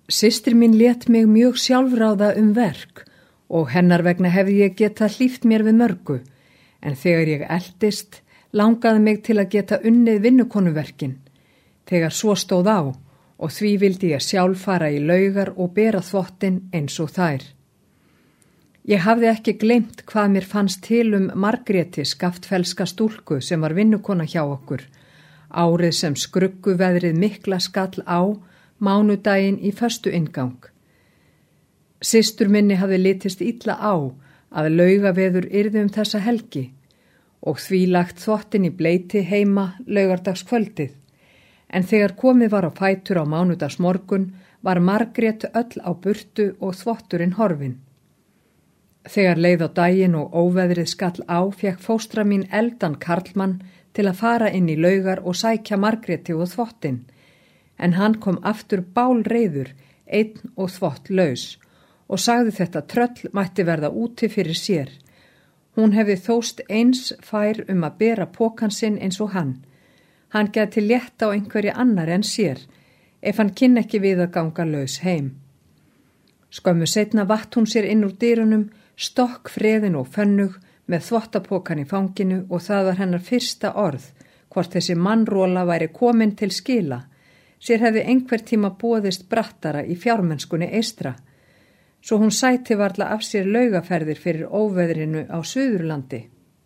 Systir mín lét mig mjög sjálfráða verk og hennar vegna hefði ég getað hlíft mér við mörgu, en þegar ég eldist langaði mig til að geta unnið vinnukonuverkin, þegar svo stóð á, og því vildi ég sjálf fara í laugar og bera þvottin eins og þær. Ég hafði ekki gleymt hvað mér fannst til Margréti skaftfellska stúlku sem var vinnukona hjá okkur, árið sem skrugguveðrið mikla skall á, mánudaginn í föstu inngang. Systur minni hafði litist illa á að laugaveður yrði þessa helgi og því lagt þvottin í bleyti heima laugardagskvöldið, en þegar komið var á fætur á mánudagsmorgun var Margrét öll á burtu og þvotturinn horfinn. Þegar leið á daginn og óveðrið skall á, fékk fóstra mín eldan karlmann til að fara inn í laugar og sækja Margréti og þvottinn, en hann kom aftur bálreiður, einn og þvott laus, og sagði þetta tröll mætti verða úti fyrir sér. Hún hefði þóst eins fær að bera pokann sinn eins og hann. Hann gæti létt á einhverju annar en sér, ef hann kynni ekki við að ganga laus heim. Skömmu seinna vatt hún sér inn úr dyrunum, stokk freðin og fönnug, með þvottapokan í fanginu, og það var hennar fyrsta orð, hvort þessi mannróla væri komin til skila. Sér hefði einhver tíma boðist brattara í fjármennskunni eystra, svo hún sæti varla af sér laugaferðir fyrir óveðrinu á Suðurlandi.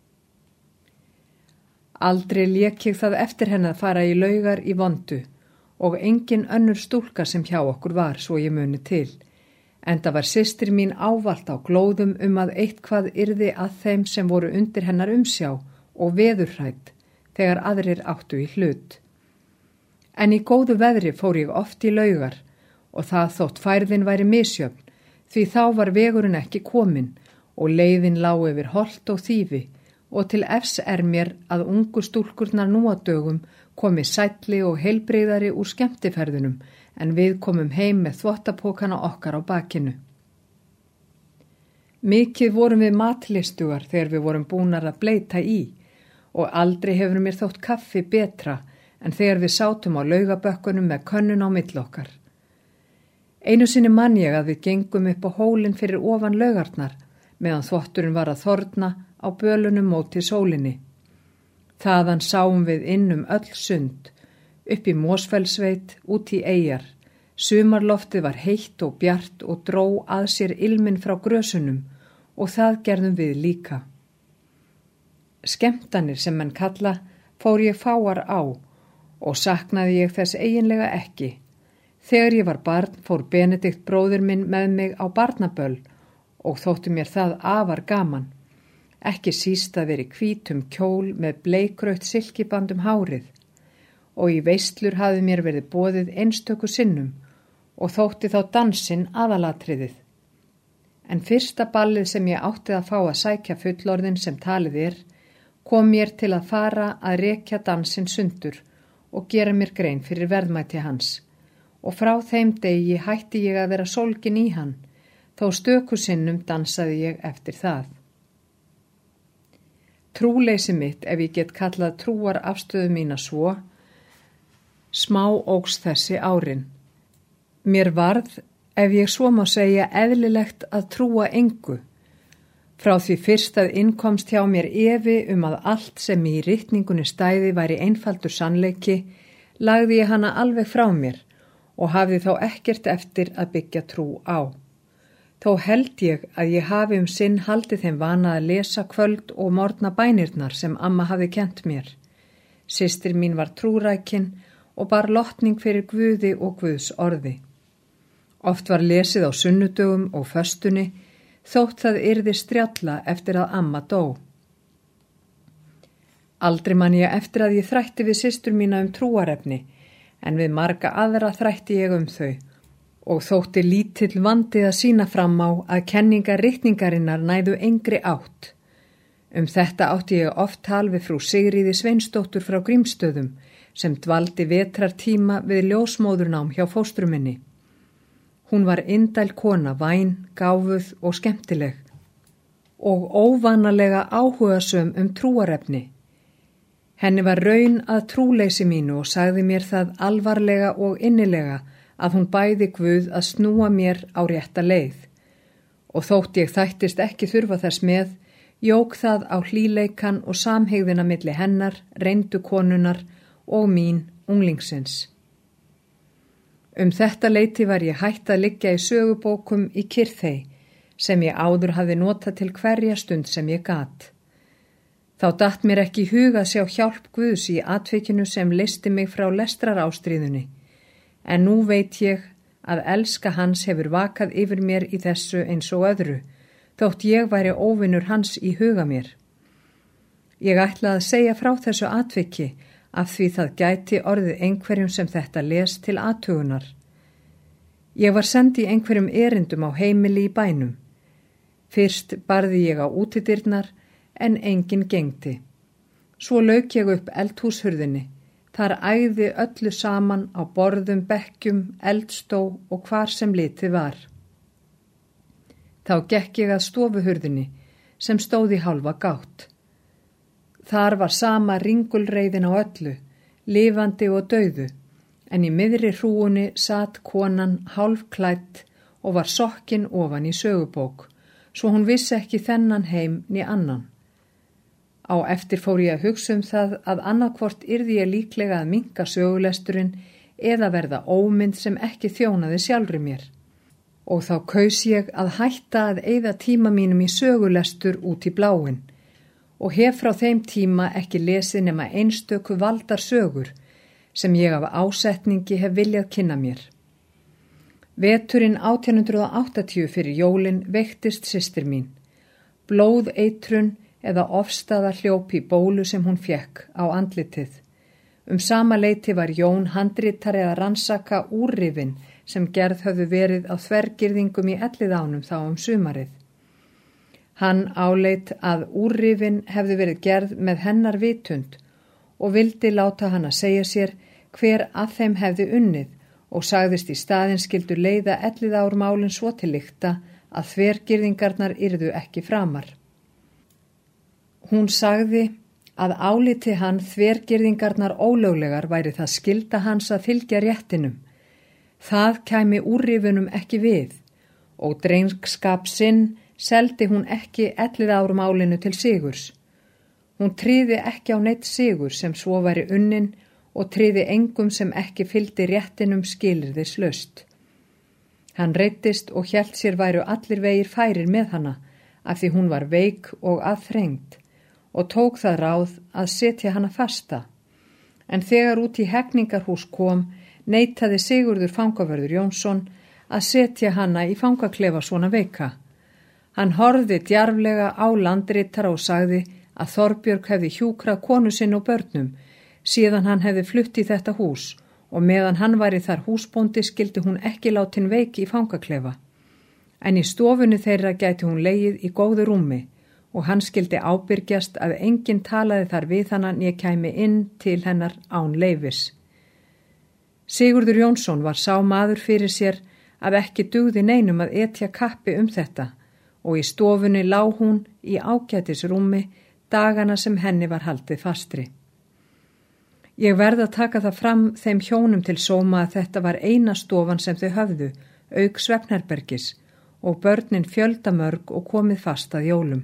Aldrei lék ég það eftir henni að fara í laugar í vondu og engin önnur stúlka sem hjá okkur var, svo ég muni til, enda var systir mín ávallt á glóðum að eitthvað yrði að þeim sem voru undir hennar umsjá og veðurhrædd þegar aðrir áttu í hlut. En í góðu veðri fór ég oft í laugar og það þótt færðin væri misjöfn, því þá var vegurinn ekki kominn og leiðin lá yfir holt og þýfi, og til efs mér að ungu stúlkurnar nú á dögum komi sælli og heilbrigðari úr skemmtiferðunum, en við komum heim með þvottapokana okkar á bakinu. Mikið vorum við matlistugar þegar við vorum búnar að bleita í, og aldrei hefur mér þótt kaffi betra en þegar við sátum á laugabökkunum með könnun á milli okkar. Einu sinni man ég að við gengum upp á hólinn fyrir ofan laugarnar, meðan þvotturinn var að þorna á bölunum móti sólinni. Þaðan sáum við inn öll sund, upp í Mosfellsveit, út í eyjar. Sumarloftið var heitt og bjart og dró að sér ilminn frá grösunum, og það gerðum við líka. Skemmtanir sem menn kalla fór ég fáar á og saknaði ég þess eiginlega ekki. Þegar ég var barn fór Benedikt bróðir minn með mig á barnaböll og þótti mér það afar gaman. Ekki síst að vera í hvítum kjól með bleikrautt silkiband hárið, og í veislur hafði mér verið boðið einstöku sinnum og þótti þá dansinn aðalatriðið. En fyrsta ballið sem ég átti að fá að sækja fullorðin sem talið kom mér til að fara að rekja dansinn sundur og gera mér grein fyrir verðmæti hans. Og frá þeim degi hætti ég að vera sólgin í hann, þó stöku sinnum dansaði ég eftir það. Trúleysi mitt, ef ég get kallað trúar afstöðu mína svo, smá óx þessi árin. Mér varð, ef ég svo má segja, eðlilegt að trúa engu. Frá því fyrst að innkomst hjá mér efi að allt sem í ritningunni stæði væri einfaldur sannleiki, lagði ég hana alveg frá mér og hafði þá ekkert eftir að byggja trú á. Þó held ég að ég hafi sinn haldið þeim vana að lesa kvöld og morgna bænirnar sem amma hafði kennt mér. Systir mín var trúrækin og bar lotning fyrir Guði og Guðs orði. Oft var lesið á sunnudögum og föstunni, þótt það yrði strjalla eftir að amma dó. Aldrei man ég eftir að ég þrætti við systur mína trúarefni, en við marga aðra þrætti ég þau, og þótti lítill vandi að sýna fram á að kenningar ritningarinnar næðu engri átt. Þetta átti ég oft tal við frú Sigríði Sveinsdóttur frá Grímsstöðum, sem dvaldi vetrartíma við ljósmóðurnám hjá fóstru minni. Hún var indæl kona, væn, gáfuð og skemmtileg, og óvanalega áhugasöm trúarefni. Henni var raun að trúleysi mínu og sagði mér það alvarlega og innilega að hún bæði Guð að snúa mér á rétta leið. Og þótt ég þættist ekki þurfa þess með, jók það á hlýleikan og samhygðina milli hennar, reyndu konunar og mín unglingsins. Þetta leyti var ég hætt að liggja í sögubókum í Kyrþey, sem ég áður hafði notað til hverja stund sem ég gat. Þá datt mér ekki í hug að sjá hjálp Guðs í atvikinu sem leysti mig frá lestrarástríðunni, en nú veit ég að elska hans hefur vakað yfir mér í þessu eins og öðru, þótt ég væri óvinur hans í huga mér. Ég ætla að segja frá þessu atviki, af því það gæti orðið einhverjum sem þetta les til athugunar. Ég var send í einhverjum erindum á heimili í bænum. Fyrst barði ég á útidyrnar, en enginn gegndi. Svo lauk ég upp eldhúshurðinni. Þar ægði öllu saman á borðum, bekkjum, eldstó og hvar sem litið var. Þá gekk ég að stofuhurðinni, sem stóð í hálfa gátt. Þar var sama ringulreiðin á öllu, lifandi og dauðu, en í miðri hrúunni sat konan hálfklædd og var sokkin ofan í sögubók, svo hún vissi ekki þennan heim né annan. Á eftir fór ég að hugsa það að annarkvort yrði ég líklega að minnka sögulesturinn eða verða ómynd sem ekki þjónaði sjálfri mér. Og þá kaus ég að hætta að eyða tíma mínum í sögulestur út í bláinn og hef frá þeim tíma ekki lesið nema einstöku valdar sögur sem ég af ásetningi hef viljað kynna mér. Veturinn 1880 fyrir jólin veiktist systir mín. Blóðeitrun eða ofstaða hljóp í bólu sem hún fékk á andlitið. Sama leyti var Jón handritari að rannsaka úrrifin sem gerð höfðu verið á þvergirðingum í Elliðánum þá sumarið. Hann áleit að úrrifin hefði verið gerð með hennar vitund og vildi láta hann að segja sér hver að þeim hefði unnið og sagðist í staðinn skyldu leiða Elliðármálin svo til lykta að þvergirðingarnar yrðu ekki framar. Hún sagði að áliti hann þvergirðingarnar ólöglegar væri það skylda hans að fylgja réttinum. Það kæmi úrrifunum ekki við og drengskap sinn seldi hún ekki Elliðármálinu til sigurs. Hún tryði ekki á neitt sigur sem svo væri unnin og tryði engum sem ekki fylgdi réttinum skilyrðislaust. Hann reiddist og hélt sér væru allir vegir færir með hana af því hún var veik og aðþrengd og tók það ráð að setja hana fasta. En þegar út í hegningarhús kom, neitaði Sigurður fangavörður Jónsson að setja hana í fangaklefa svona veika. Hann horfði djarflega á landritara og sagði að Þorbjörg hefði hjúkrað konu sinn og börnum, síðan hann hefði flutt í þetta hús og meðan hann væri þar húsbóndi skildi hún ekki látin veik í fangaklefa. En í stofunni þeirra gæti hún legið í góðu rúmi og hann skildi ábyrgjast að enginn talaði þar við hana né kæmi inn til hennar án leyfis. Sigurður Jónsson var sá maður fyrir sér að ekki dugði neinum að etja kappi þetta og í stofunni lá hún í ágætisrúmi dagana sem henni var haldið fastri. Ég verð að taka það fram þeim hjónum til sóma að þetta var eina stofan sem þau höfðu, auk svefnherbergis og börnin fjöldamörg og komið fast að jólum.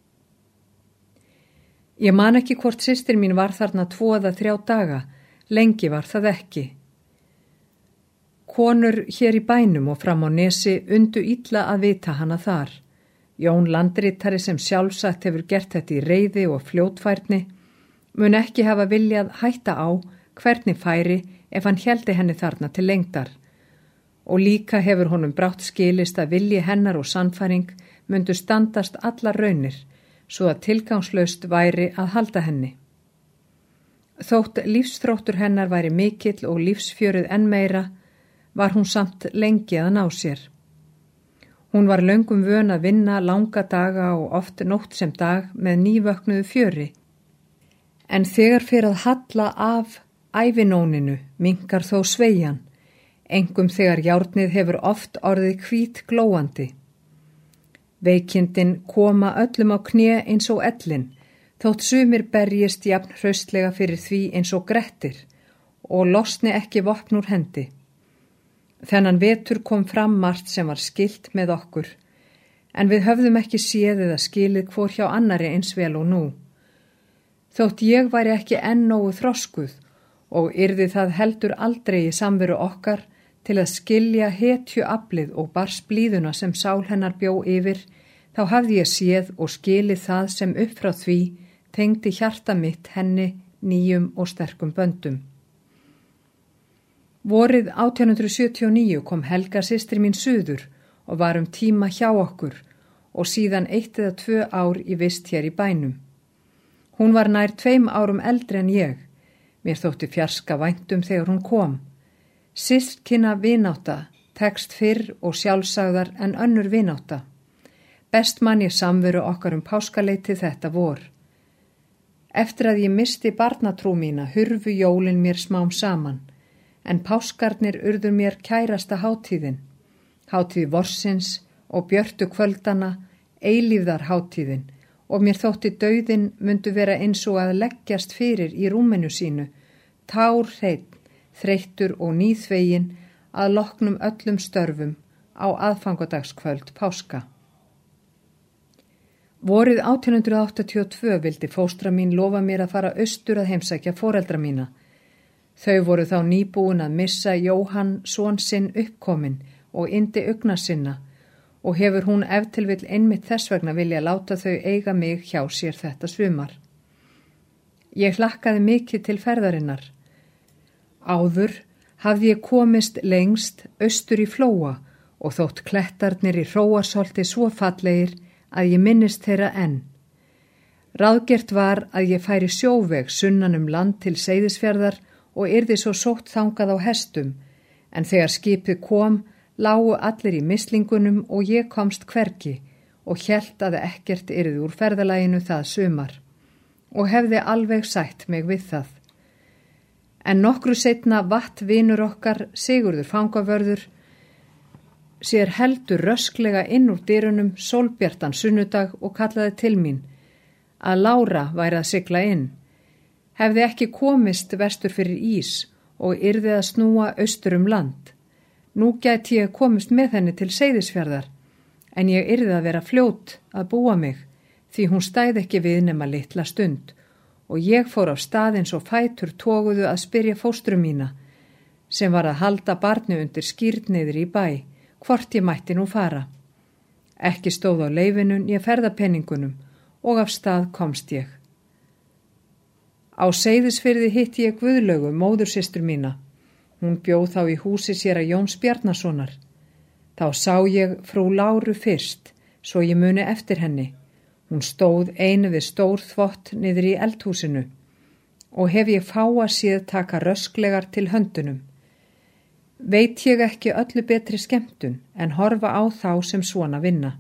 Ég man ekki hvort systir mín var þarna 2 eða 3 daga, lengi var það ekki. Konur hér í bænum og fram á nesi undu illa að vita hana þar. Jón landritari sem sjálfsagt hefur gert þetta í reiði og fljótfærni mun ekki hafa viljað hætta á hvernig færi ef hann héldi henni þarna til lengdar. Og líka hefur honum brátt skilist að vilji hennar og sannfæring mundu standast allar raunir, svo að tilgangslaust væri að halda henni. Þótt lífsþróttur hennar væri mikill og lífsfjörið enn meira, var hún samt lengi að ná sér. Hún var löngum vön að vinna langa daga og oft nótt sem dag með nývöknuðu fjöri. En þegar fyrir að halla af ævinóninu minkar þó sveigjan, engum þegar járnið hefur oft orðið hvít glóandi. Veikindin koma öllum á kné eins og ellin, þótt sumir berjist jafn hraustlega fyrir því eins og Grettir og losni ekki vopn úr hendi. Þennan vetur kom fram margt sem var skylt með okkur, en við höfðum ekki séð eða skilið hvor hjá annari eins vel og nú. Þótt ég væri ekki enn nógu þroskuð og yrði það heldur aldrei í samveru okkar til að skilja hetjuaflið og barsblíðuna sem sál hennar bjó yfir, þá hafði ég séð og skilið það sem upp frá því tengdi hjarta mitt henni nýjum og sterkum böndum. Vorið 1879 kom Helga systir mín suður og var tíma hjá okkur og síðan 1 eða 2 ár í vist hér í bænum. Hún var nær 2 árum eldri en ég. Mér þótti fjarska væntum þegar hún kom. Systkina vinátta tekst fyrr og sjálfsagðar en önnur vinátta. Best man ég samveru okkar páskaleiti þetta vor. Eftir að ég misti barnatrú mína hurfu jólin mér smám saman, en páskarnir urðu mér kærasta hátíðin. Hátíð vorsins og björtu kvöldana, eilífðar hátíðin, og mér þótti dauðinn mundu vera eins og að leggjast fyrir í rúminu sínu, tárhreinn, þreyttur og nýþveginn að loknum öllum störfum á aðfangadagskvöld páska. Vorið 1882 vildi fóstra mín lofa mér að fara austur að heimsækja foreldra mína. Þau voru þá nýbúin að missa Jóhann son sinn uppkominn og yndi ugna sinna og hefur hún ef til vill einmitt þess vegna vilja láta þau eiga mig hjá sér þetta sumar. Ég hlakkaði mikið til ferðarinnar. Áður hafði ég komist lengst austur í Flóa og þótt klettarnir í Hróarsholti svo fallegir að ég minnist þeirra enn. Ráðgert var að ég færi sjóveg sunnan land til Seyðisfjarðar og yrði svo sótt þangað á hestum, en þegar skipið kom, lágu allir í mislingunum og ég komst hvergi og hélt að ekkert yrði úr ferðalaginu það sumar og hefði alveg sætt mig við það. En nokkru seinna vatt vinur okkar, Sigurður fangavörður, sér heldur rösklega inn úr dyrunum sólbjartan sunnudag og kallaði til mín að Lára væri að sigla inn. Hefði ekki komist vestur fyrir ís og yrði að snúa austur land. Nú gæti ég komist með henni til Seyðisfjarðar, en ég yrði að vera fljót að búa mig, því hún stæði ekki við nema litla stund, og ég fór á stað eins og fætur toguðu að spyrja fóstru mína, sem var að halda barni undir skírn niður í bæ, hvort ég mætti nú fara. Ekki stóð á leifinu né ferðapenningunum og af stað komst ég. Á Seyðisfirði hitti ég Guðlaugu, móðursystur mína. Hún bjóð þá í húsi séra Jóns Bjarnasonar. Þá sá ég frú Láru fyrst, svo ég muni eftir henni. Hún stóð einu við stór þvott niður í eldhúsinu og hef ég fáa séð taka rösklegar til höndunum. Veit ég ekki öllu betri skemmtun en horfa á þá sem svona vinna.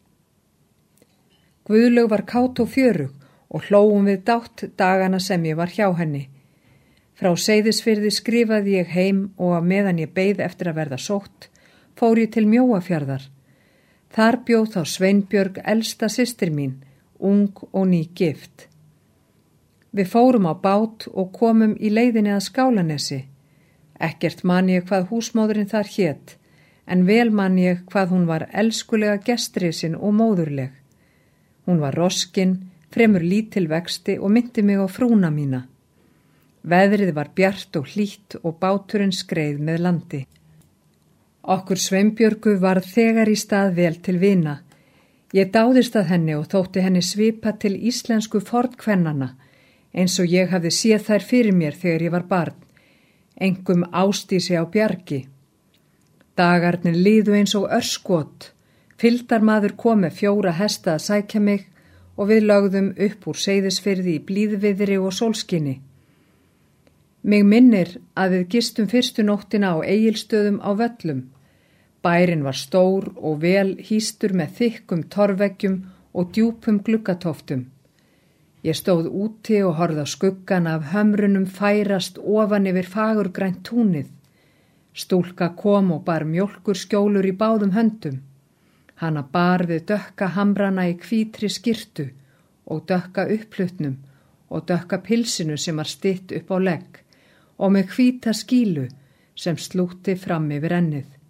Guðlaug var kát og fjörug og hlóum við dátt dagana sem ég var hjá henni. Frá Seyðisfirði skrifaði ég heim og að meðan ég beið eftir að verða sótt, fór ég til Mjóafjarðar. Þar bjóð þá Sveinbjörg elsta systir mín, ung og nýgift. Við fórum á bát og komum í leiðinni að Skálanesi. Ekkert man ég hvað húsmóðurinn þar hét, en vel man ég hvað hún var elskulega gestrisin og móðurleg. Hún var roskin, fremur lítil vexti og myndi mig á frúna mína. Veðrið var bjart og hlýtt og báturinn skreið með landi. Okkur Sveinbjörgu var þegar í stað vel til vina. Ég dáðist að henni og þótti henni svipa til íslensku fornkvennana, eins og ég hafði séð þær fyrir mér þegar ég var barn, engum Ásdísi á Bjargi. Dagarnir liðu eins og örskot. Fylgdarmaður kom með 4 hesta að sækja mig og við lögðum upp úr Seyðisfirði í blíðviðri og sólskinni. Mig minnir að við gistum fyrstu nóttina á Egilsstöðum á Völlum. Bærinn var stór og vel hýstur með þykkum torfveggjum og djúpum gluggatoftum. Ég stóð úti og horfði á skuggan af hömrunum færast ofan yfir fagurgrænt túnið. Stúlka kom og bar mjólkurskjólur í báðum höndum. Hana bar við dökka hamrana í hvítri skyrtu og dökka upplutnum og dökka pilsinu sem var stytt upp á legg og með hvíta skílu sem slútti fram yfir ennið.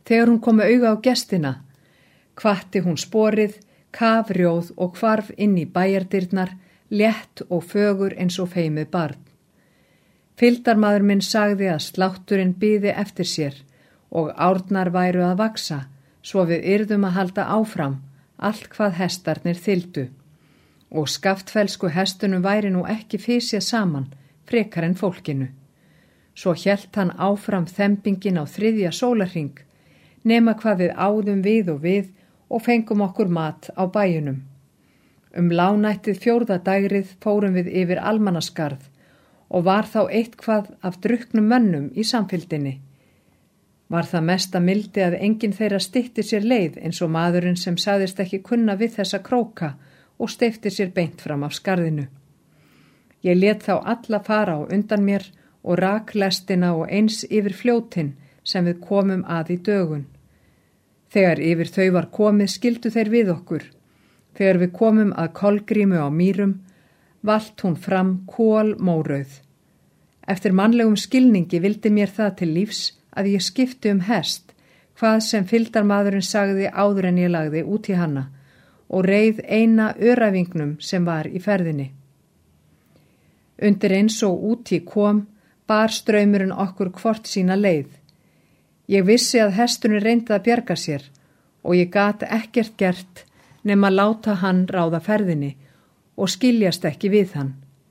Þegar hún kom með auga á gestina, hvatti hún sporið, kafrjóð og hvarf inn í bæjardyrnar, létt og fögur eins og feimið barn. Fylgdarmaður minn sagði að slátturinn biði eftir sér og árnar væru að vaksa, svo við yrðum að halda áfram, allt hvað hestarnir þyldu. Og skaftfelsku hestunum væri nú ekki fysjað saman, frekar en fólkinu. Svo hélt hann áfram þembingin á 3. sólarhring, nema hvað við áðum við og fengum okkur mat á bæjunum. Lánættið 4. dægrið fórum við yfir Almannaskarð og var þá eitthvað af drukknum mönnum í samfylgdinni. Var það mesta mildi að enginn þeirra stytti sér leið eins og maðurinn sem sagðist ekki kunna við þessa króka og steypti sér beint fram af skarðinu. Ég lét þá alla fara á undan mér og rak lestina og eins yfir fljótin sem við komum að í dögun. Þegar yfir þau var komið skildu þeir við okkur. Þegar við komum að Kolgrímu á Mýrum, valt hún fram kolmórauð. Eftir mannlegum skilningi vildi mér það til lífs að ég skipti hest, hvað sem fylgdarmaðurinn sagði áður en ég lagði út í hana, og reið eina öravingnum sem var í ferðinni. Undir eins og út í kom, bar straumurinn okkur hvort sína leið. Ég vissi að hesturinn reyndi að bjarga sér og ég gat ekkert gert nema láta hann ráða ferðinni og skiljast ekki við hann.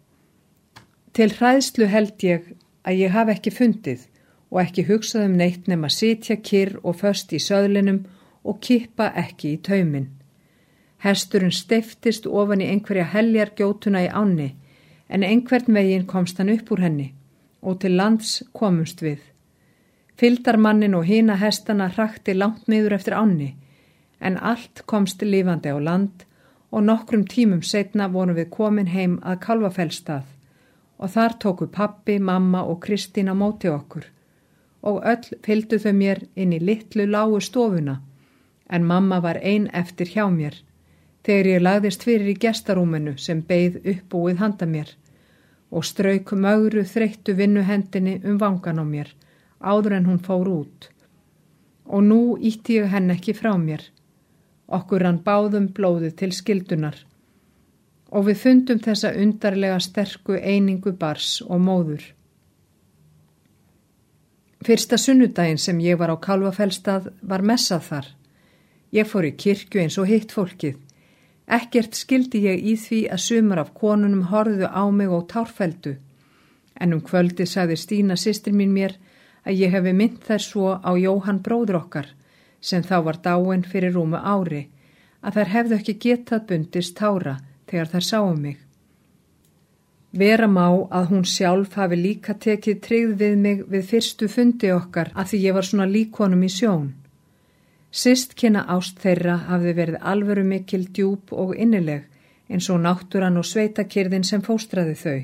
Til hræðslu held ég að ég hafi ekki fundið og ekki hugsað neitt nema sitja kyrr og föst í söðlinum og kippa ekki í tauminn. Hesturinn steyptist ofan í einhverja heljargjótuna í ánni, en einhvern veginn komst hann upp úr henni og til lands komumst við. Fylgdarmannin og hina hestana hrakti langt niður eftir ánni, en allt komst lifandi á land og nokkrum tímum seinna vorum við komin heim að Kálfafellsstað og þar tóku pabbi, mamma og Kristín á móti okkur og öll fylgdu þau mér inn í litlu lágu stofuna, en mamma var ein eftir hjá mér þegar ég lagðist fyrir í gestarúminu sem beið uppbúið handa mér og strauk mögru þreyttu vinnuhendinni vangan á mér áður en hún fór út. Og nú ýtti ég henn ekki frá mér. Okkur rann báðum blóðið til skildunar og við fundum þessa undarlega sterku einingu bars og móður. Fyrsta sunnudaginn sem ég var á Kálfafellsstað var messað þar. Ég fór í kirkju eins og hitt fólkið. Ekkert skildi ég í því að sumar af konunum horfðu á mig og tárfelldu, en kvöldið sagði Stína systir mín mér að ég hefi minnt þær svo á Jóhann bróður okkar, sem þá var dáinn fyrir rúmu ári, að þær hefðu ekki getað bundist tára þegar þær sáu mig. Vera má að hún sjálf hafi líka tekið tryggð við mig við fyrstu fundi okkar að því ég var svona lík honum í sjón. Systkina ást þeirra hafði verið alvöru mikil, djúp og innileg eins og náttúran og sveitakyrðin sem fóstraði þau.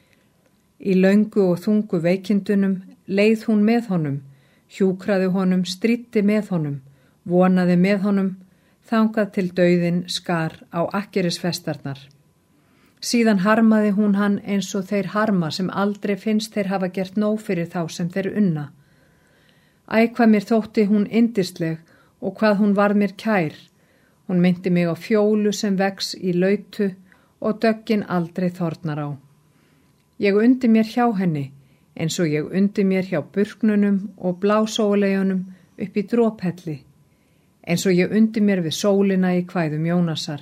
Í löngu og þungu veikindunum leið hún með honum, hjúkraði honum, stríddi með honum, vonaði með honum, þangað til dauðinn skar á akkerisfestarnar. Síðan harmaði hún hann eins og þeir harma sem aldrei finnst þeir hafa gert nóg fyrir þá sem þeir unna. Æ, hvað mér þótti hún yndisleg og hvað hún var mér kær. Hún myndi mig á fjólu sem vex í lautu og döggin aldrei þornar á. Ég undi mér hjá henni, eins og ég undi mér hjá burknunum og blásóleiunum upp í drophelli, eins og ég undi mér við sólina í kvæðum Jónasar.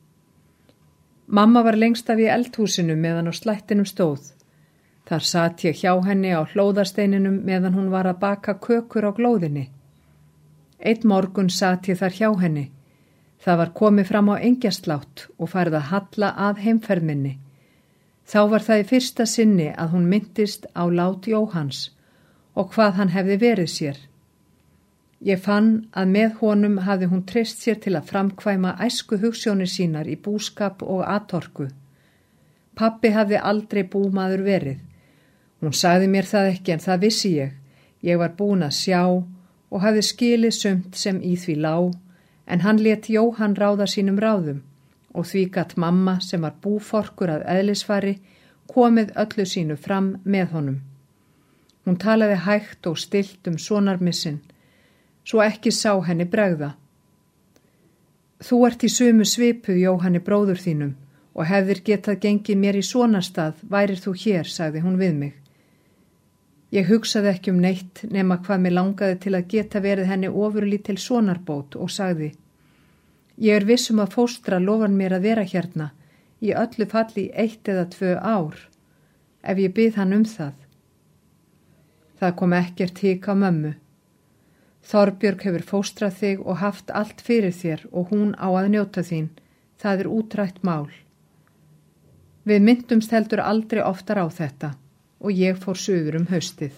Mamma var lengst af í eldhúsinu meðan á slættinum stóð. Þar sat ég hjá henni á hlóðasteininum meðan hún var að baka kökur á glóðinni. Einn morgun sat ég þar hjá henni. Það var komið fram á engjaslátt og farið að halla að heimferð minni. Þá var það í fyrsta sinni að hún minntist á lát Jóhanns og hvað hann hefði verið sér. Ég fann að með honum hafði hún treyst sér til að framkvæma æsku hugsjónir sínar í búskap og atorku. Pabbi hafði aldrei búmaður verið. Hún sagði mér það ekki en það vissi ég. Ég var búin að sjá og hafði skilið sumt sem í því lá, en hann lét Jóhann ráða sínum ráðum og því gat mamma sem var búforkur að eðlisfari komið öllu sínu fram með honum. Hún talaði hægt og stillt sonarmissinn. svo ekki sá henni bregða. Þú ert í sömu svipuð, Jóhanni bróður þínum, og hefðir getað gengið mér í sonarstað, værir þú hér, sagði hún við mig. Ég hugsaði ekki neitt nema hvað mig langaði til að geta verið henni ofurlítil sonarbót og sagði: Ég viss að fóstra lofar mér að vera hérna, í öllu falli 1 eða 2 ár, ef ég bið hann það. Það kom ekkert hik á mömmu. Þorbjörg hefur fóstrað þig og haft allt fyrir þér og hún á að njóta þín, það útrætt mál. Við myndumst heldur aldrei oftar á þetta og ég fór suður haustið.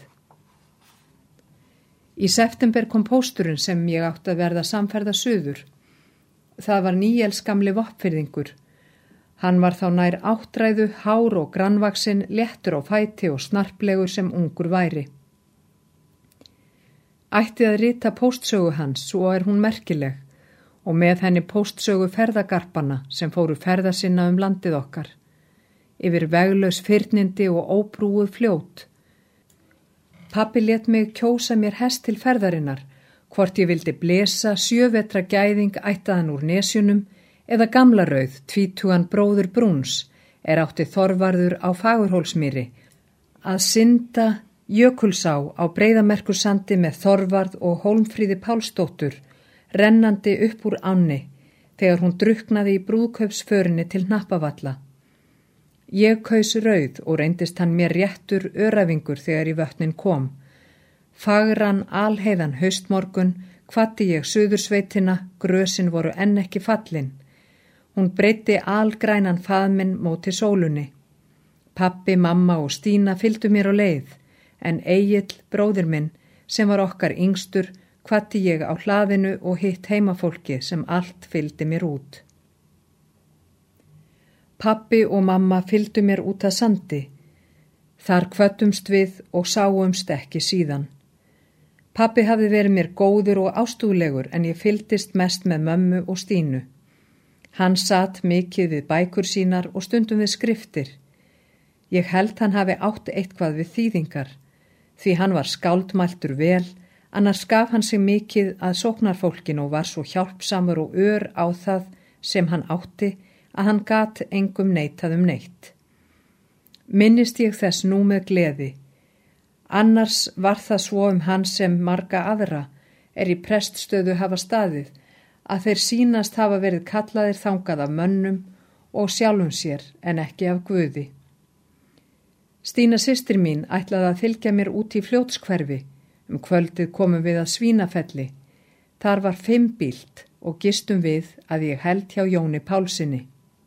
Í september kom pósturinn sem ég átti að verða samferða suður. Það var Níels gamli Vopnfirðingur. Hann var þá nær áttræðu, hár og grannvaxinn, léttur á fæti og snarplegur sem ungur væri. Ætti að rita póstsögu hans, svo hún merkileg, og með henni póstsögu ferðagarpana sem fóru ferða sinna landið okkar. Yfir veglaus fyrnindi og óbrúuð fljót. Pabbi lét mig kjósa mér hest til ferðarinnar, hvort ég vildi blesa 7 vetra gæðing ættaðan úr nesjunum eða gamlarauð, tvítugan bróður Brúns, átti Þorvarður á Fagurhólsmýri, að synda Jökulsá á Breiðamerkursandi með Þorvarð og Hólmfríði Pálsdóttur, rennandi upp úr ánni, þegar hún drukknaði í brúðkaupsförinni til Hnappavalla. Ég kaus rauð og reyndist hann mér réttur öræfingur þegar í vötnin kom. Fagran alheiðan haustmorgun kvaddi ég suðursveitina, grösin voru enn ekki fallin. Hún breiddi algrænan faðminn móti sólunni. Pabbi, mamma og Stína fylgdu mér á leið, en Egill, bróðir minn, sem var okkar yngstur, kvaddi ég á hlaðinu og hitt heimafólki sem allt fylgdi mér út. Pabbi og mamma fylgdu mér út að Sandi. Þar kvöddumst við og sáumst ekki síðan. Pabbi hafði verið mér góður og ástúðlegur en ég fylgdist mest með mömmu og Stínu. Hann satt mikið við bækur sínar og stundum við skriftir. Ég held hann hafi átt eitthvað við þýðingar, því hann var skáldmæltur vel, annars gaf hann sig mikið að sóknarfólkinu og var svo hjálpsamur og ör á það sem hann átti að hann gat engum neitað neitt. Minnist ég þess nú með gleði. Annars var það svo hann sem marga aðra í preststöðu hafa staðið, að þeir sýnast hafa verið kallaðir þangað af mönnum og sjálfum sér en ekki af Guði. Stína systir mín ætlaði að fylgja mér út í Fljótskverfi. Kvöldið komum við að Svínafelli. Þar var 5 bílt og gistum við að ég held hjá Jóni Pálssyni.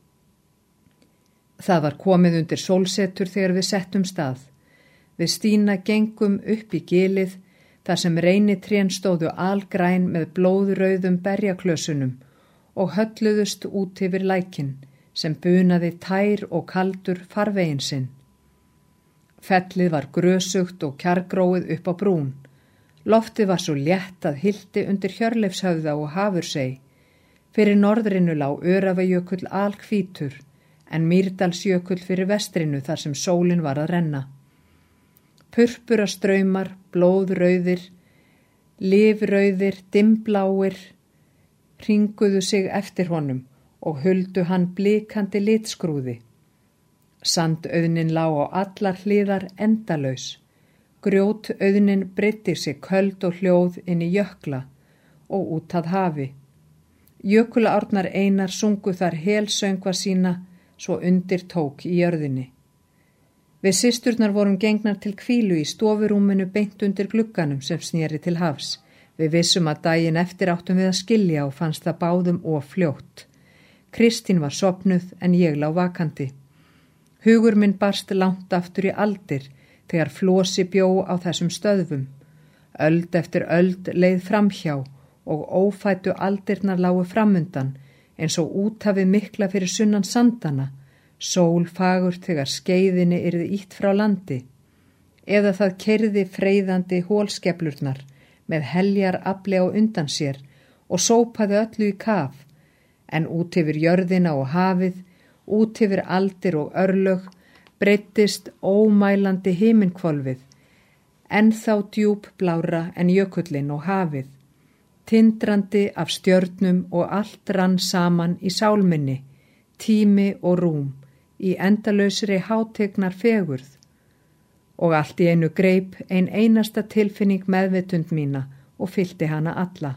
Það var komið undir sólsetur þegar við settum stað. Við Stína gengum upp í gilið þar sem reynitrén stóðu algræn með blóðrauðum berjaklösunum og hölluðust út yfir lækinn sem bunaði tær og kaldur farveginn sinn. Fellið var grösugt og kjargróið upp á brún. Loftið var svo létt að hylti undir Hjörleifshöfða og Hafursey. Fyrir norðrinu lá Öræfajökull alhvítur, en Mýrdalsjökull fyrir vestrinu þar sem sólin var að renna. Purpura straumar, blóðrauðir, lifrauðir, dimmbláir, hringuðu sig eftir honum og huldu hann blikandi litskrúði. Sandauðnin lá á allar hliðar endalaus. Grjótauðnin breiddi sig köld og hljóð inn í jökla og út að hafi. Jökulárnar einar sungu þar helsöngva sína svo undir tók í jörðinni. Við systurnar vorum gengnar til hvílu í stofurúminu beint undir glugganum sem sneri til hafs. Við vissum að daginn eftir áttum við að skilja og fannst það báðum of fljótt. Kristín var sofnuð en ég lá vakandi. Hugur minn barst langt aftur í aldir þegar Flosi bjó á þessum stöðvum. Öld eftir öld leið framhjá og ófættu aldirnar lágu framundan eins og úthafið mikla fyrir sunnan sandana, sól fagur þegar skeiðinni yrði ýtt frá landi, eða það keyrði freyðandi hólskeflurnar með heljar afli á undan sér og sópaði öllu í kaf, en út yfir jörðina og hafið, út yfir aldir og örlög, breiddist ómælandi himinkvolfið, ennþá djúp blára en jökullin og hafið, tindrandi af stjörnum og allt rann saman í sálminni, tími og rúm, í endalausri hátegnar fegurð. Og allt í einu greip ein einasta tilfinning meðvitund mína og fyllti hana alla.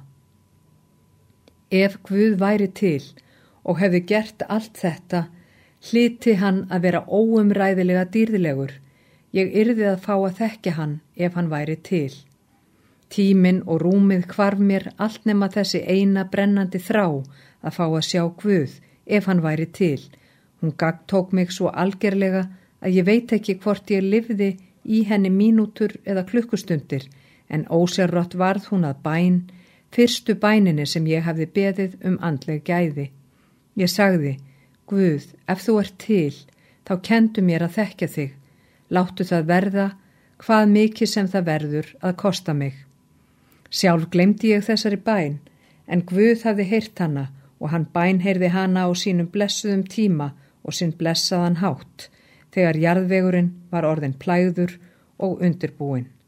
Ef Guð væri til og hefði gert allt þetta, hlyti hann að vera óumræðilega dýrðlegur. Ég yrði að fá að þekkja hann ef hann væri til. Tíminn og rúmið hvarf mér allt nema þessi eina brennandi þrá að fá að sjá Guð ef hann væri til. Hún gagntók mig svo algerlega að ég veit ekki hvort ég lifði í henni mínútur eða klukkustundir, en ósjálfrátt varð hún að bæn, fyrstu bæninni sem ég hafði beðið andleg gæði. Ég sagði, Guð, ef þú ert til, þá kendu mér að þekkja þig. Láttu það verða, hvað mikið sem það verður að kosta mig. Sjálf gleymdi ég þessari bæn, en Guð hafði heyrt hana og hann bænheyrði hana á sínum blessuðum tíma og sinn blessaðan hátt, þegar jarðvegurinn var orðinn plægður og undirbúinn.